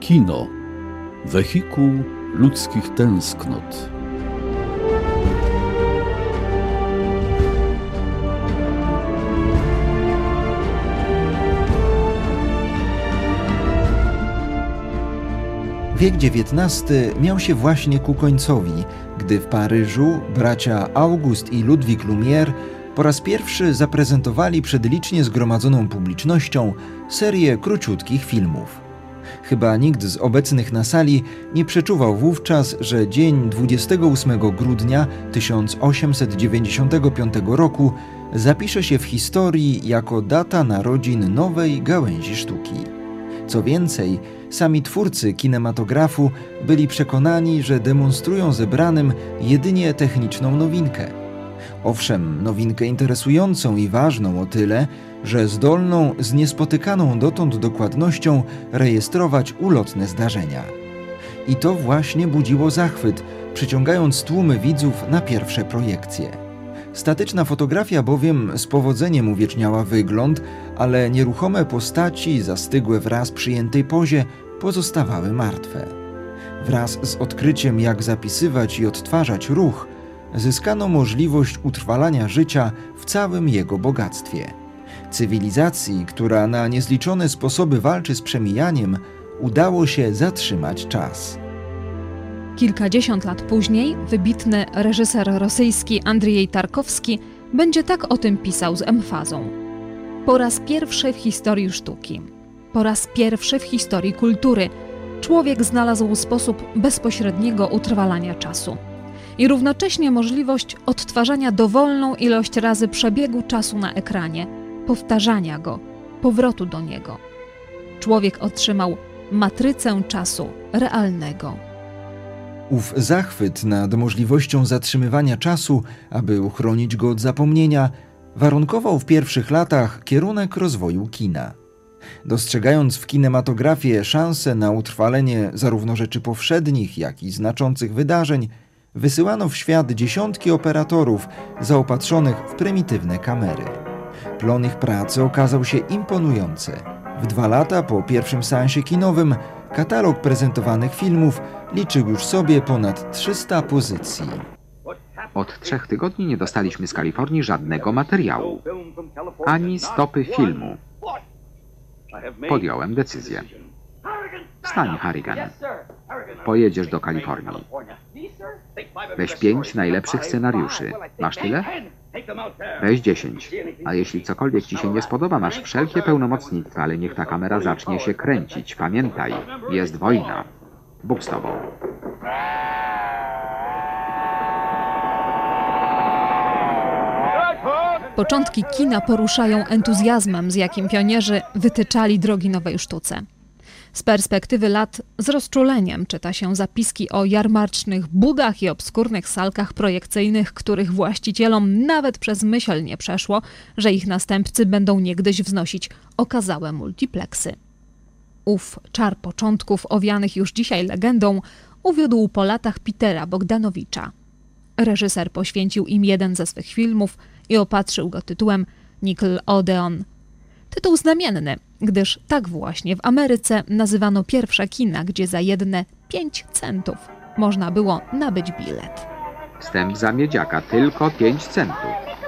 Kino. Wehikuł ludzkich tęsknot. Wiek XIX miał się właśnie ku końcowi, gdy w Paryżu bracia August i Ludwik Lumière po raz pierwszy zaprezentowali przed licznie zgromadzoną publicznością serię króciutkich filmów. Chyba nikt z obecnych na sali nie przeczuwał wówczas, że dzień 28 grudnia 1895 roku zapisze się w historii jako data narodzin nowej gałęzi sztuki. Co więcej, sami twórcy kinematografu byli przekonani, że demonstrują zebranym jedynie techniczną nowinkę. Owszem, nowinkę interesującą i ważną o tyle, że zdolną z niespotykaną dotąd dokładnością rejestrować ulotne zdarzenia. I to właśnie budziło zachwyt, przyciągając tłumy widzów na pierwsze projekcje. Statyczna fotografia bowiem z powodzeniem uwieczniała wygląd, ale nieruchome postaci zastygłe w raz przyjętej pozie pozostawały martwe. Wraz z odkryciem, jak zapisywać i odtwarzać ruch, zyskano możliwość utrwalania życia w całym jego bogactwie. Cywilizacji, która na niezliczone sposoby walczy z przemijaniem, udało się zatrzymać czas. Kilkadziesiąt lat później wybitny reżyser rosyjski Andrzej Tarkowski będzie tak o tym pisał z emfazą. Po raz pierwszy w historii sztuki, po raz pierwszy w historii kultury człowiek znalazł sposób bezpośredniego utrwalania czasu i równocześnie możliwość odtwarzania dowolną ilość razy przebiegu czasu na ekranie, powtarzania go, powrotu do niego. Człowiek otrzymał matrycę czasu realnego. Ów zachwyt nad możliwością zatrzymywania czasu, aby uchronić go od zapomnienia, warunkował w pierwszych latach kierunek rozwoju kina. Dostrzegając w kinematografii szansę na utrwalenie zarówno rzeczy powszednich, jak i znaczących wydarzeń, wysyłano w świat dziesiątki operatorów zaopatrzonych w prymitywne kamery. Plon ich pracy okazał się imponujący. W 2 lata po pierwszym seansie kinowym katalog prezentowanych filmów liczył już sobie ponad 300 pozycji. Od 3 tygodni nie dostaliśmy z Kalifornii żadnego materiału, ani stopy filmu. Podjąłem decyzję. Wstań, Harrigan. Pojedziesz do Kalifornii. Weź 5 najlepszych scenariuszy. Masz tyle? Weź 10. A jeśli cokolwiek ci się nie spodoba, masz wszelkie pełnomocnictwa, ale niech ta kamera zacznie się kręcić. Pamiętaj, jest wojna. Bóg z tobą. Początki kina poruszają entuzjazmem, z jakim pionierzy wytyczali drogi nowej sztuce. Z perspektywy lat z rozczuleniem czyta się zapiski o jarmarcznych budach i obskurnych salkach projekcyjnych, których właścicielom nawet przez myśl nie przeszło, że ich następcy będą niegdyś wznosić okazałe multipleksy. Ów czar początków, owianych już dzisiaj legendą, uwiódł po latach Petera Bogdanowicza. Reżyser poświęcił im jeden ze swych filmów i opatrzył go tytułem Nickelodeon. Tytuł znamienny, gdyż tak właśnie w Ameryce nazywano pierwsze kina, gdzie za jedne 5 centów można było nabyć bilet. Wstęp za miedziaka, tylko 5 centów.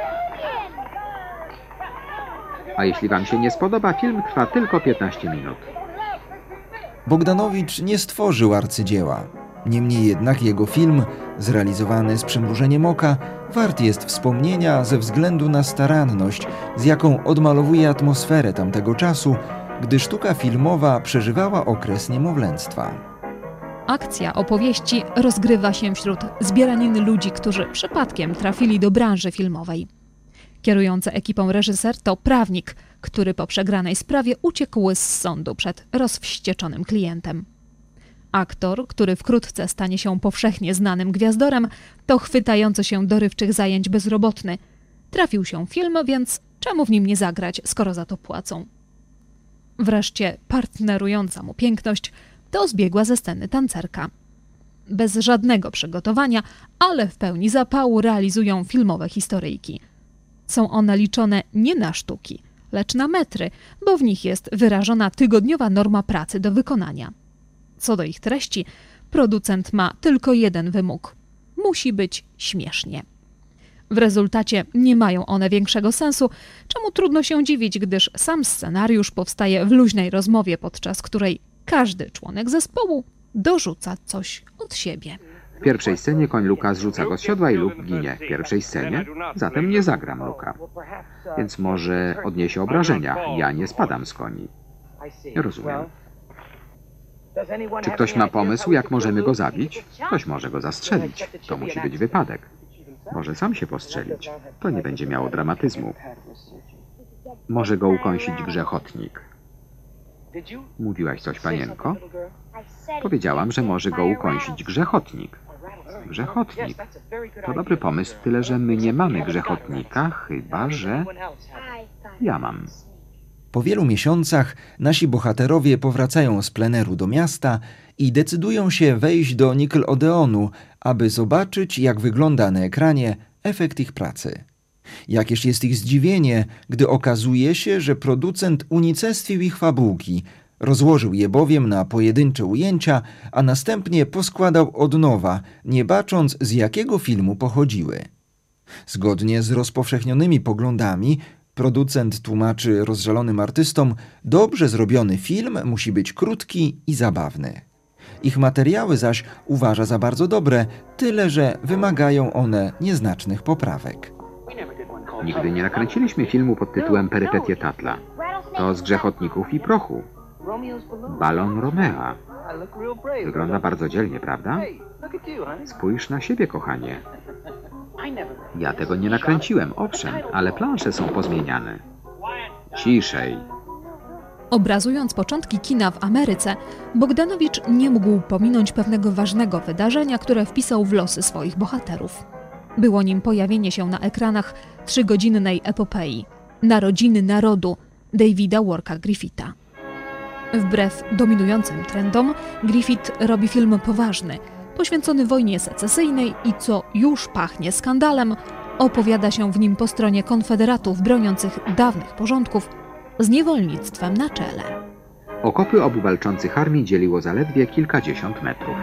A jeśli wam się nie spodoba, film trwa tylko 15 minut. Bogdanowicz nie stworzył arcydzieła. Niemniej jednak jego film, zrealizowany z przymrużeniem oka, wart jest wspomnienia ze względu na staranność, z jaką odmalowuje atmosferę tamtego czasu, gdy sztuka filmowa przeżywała okres niemowlęctwa. Akcja opowieści rozgrywa się wśród zbieraniny ludzi, którzy przypadkiem trafili do branży filmowej. Kierujący ekipą reżyser to prawnik, który po przegranej sprawie uciekł z sądu przed rozwścieczonym klientem. Aktor, który wkrótce stanie się powszechnie znanym gwiazdorem, to chwytający się dorywczych zajęć bezrobotny. Trafił się film, więc czemu w nim nie zagrać, skoro za to płacą? Wreszcie partnerująca mu piękność to zbiegła ze sceny tancerka. Bez żadnego przygotowania, ale w pełni zapału realizują filmowe historyjki. Są one liczone nie na sztuki, lecz na metry, bo w nich jest wyrażona tygodniowa norma pracy do wykonania. Co do ich treści, producent ma tylko jeden wymóg. Musi być śmiesznie. W rezultacie nie mają one większego sensu, czemu trudno się dziwić, gdyż sam scenariusz powstaje w luźnej rozmowie, podczas której każdy członek zespołu dorzuca coś od siebie. W pierwszej scenie koń Luka zrzuca go z siodła i Luke ginie. W pierwszej scenie, zatem nie zagram Luka. Więc może odniesie obrażenia. Ja nie spadam z koni. Rozumiem. Czy ktoś ma pomysł, jak możemy go zabić? Ktoś może go zastrzelić. To musi być wypadek. Może sam się postrzelić. To nie będzie miało dramatyzmu. Może go ukąsić grzechotnik. Mówiłaś coś, panienko? Powiedziałam, że może go ukąsić grzechotnik. Grzechotnik. To dobry pomysł, tyle że my nie mamy grzechotnika, chyba że ja mam. Po wielu miesiącach nasi bohaterowie powracają z pleneru do miasta i decydują się wejść do Nickelodeonu, aby zobaczyć, jak wygląda na ekranie efekt ich pracy. Jakież jest ich zdziwienie, gdy okazuje się, że producent unicestwił ich fabułki, rozłożył je bowiem na pojedyncze ujęcia, a następnie poskładał od nowa, nie bacząc, z jakiego filmu pochodziły. Zgodnie z rozpowszechnionymi poglądami, producent tłumaczy rozżalonym artystom, dobrze zrobiony film musi być krótki i zabawny. Ich materiały zaś uważa za bardzo dobre, tyle że wymagają one nieznacznych poprawek. Nigdy nie nakręciliśmy filmu pod tytułem Perypetie Tatla. To z grzechotników i prochu. Balon Romea. Wygląda bardzo dzielnie, prawda? Spójrz na siebie, kochanie. Ja tego nie nakręciłem, owszem, ale plansze są pozmieniane. Ciszej. Obrazując początki kina w Ameryce, Bogdanowicz nie mógł pominąć pewnego ważnego wydarzenia, które wpisał w losy swoich bohaterów. Było nim pojawienie się na ekranach 3-godzinnej epopei Narodziny Narodu Davida Warka Griffitha. Wbrew dominującym trendom, Griffith robi film poważny, poświęcony wojnie secesyjnej i, co już pachnie skandalem, opowiada się w nim po stronie konfederatów broniących dawnych porządków z niewolnictwem na czele. Okopy obu walczących armii dzieliło zaledwie kilkadziesiąt metrów.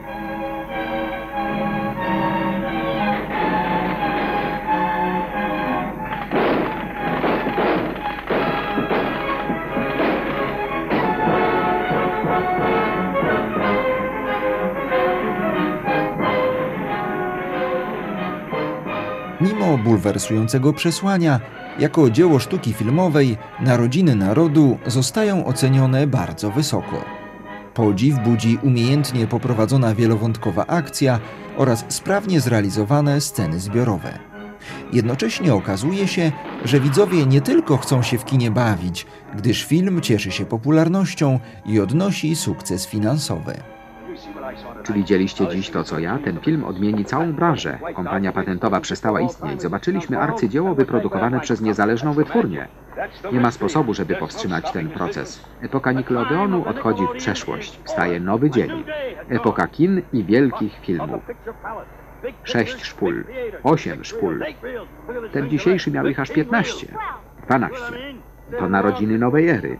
Mimo bulwersującego przesłania, jako dzieło sztuki filmowej Narodziny Narodu zostają ocenione bardzo wysoko. Podziw budzi umiejętnie poprowadzona wielowątkowa akcja oraz sprawnie zrealizowane sceny zbiorowe. Jednocześnie okazuje się, że widzowie nie tylko chcą się w kinie bawić, gdyż film cieszy się popularnością i odnosi sukces finansowy. Czy widzieliście dziś to, co ja? Ten film odmieni całą branżę. Kompania patentowa przestała istnieć. Zobaczyliśmy arcydzieło wyprodukowane przez niezależną wytwórnię. Nie ma sposobu, żeby powstrzymać ten proces. Epoka Nickelodeonu odchodzi w przeszłość. Wstaje nowy dzień. Epoka kin i wielkich filmów. 6 szpul, 8 szpul. Ten dzisiejszy miał ich aż 15, 12. To narodziny nowej ery.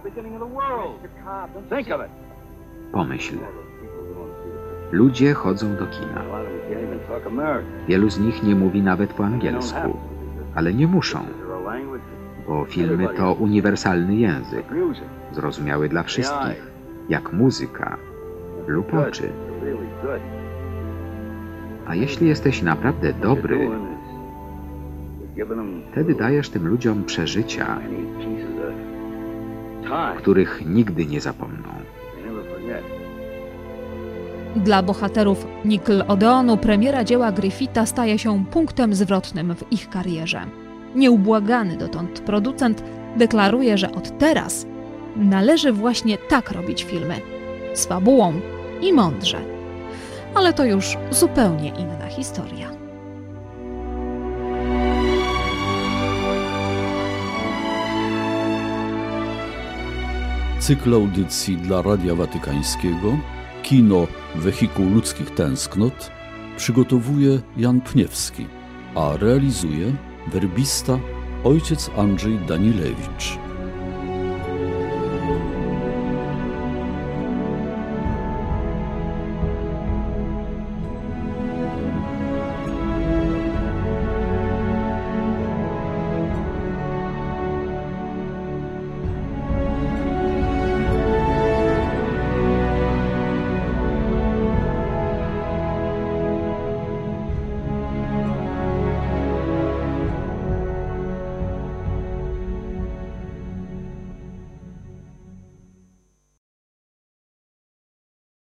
Pomyśl. Ludzie chodzą do kina. Wielu z nich nie mówi nawet po angielsku, ale nie muszą, bo filmy to uniwersalny język, zrozumiały dla wszystkich, jak muzyka lub oczy. A jeśli jesteś naprawdę dobry, wtedy dajesz tym ludziom przeżycia, których nigdy nie zapomną. Dla bohaterów Nickelodeonu premiera dzieła Griffitha staje się punktem zwrotnym w ich karierze. Nieubłagany dotąd producent deklaruje, że od teraz należy właśnie tak robić filmy. Z fabułą i mądrze. Ale to już zupełnie inna historia. Cykl audycji dla Radia Watykańskiego Kino Wehikuł Ludzkich Tęsknot przygotowuje Jan Pniewski, a realizuje werbista ojciec Andrzej Danilewicz.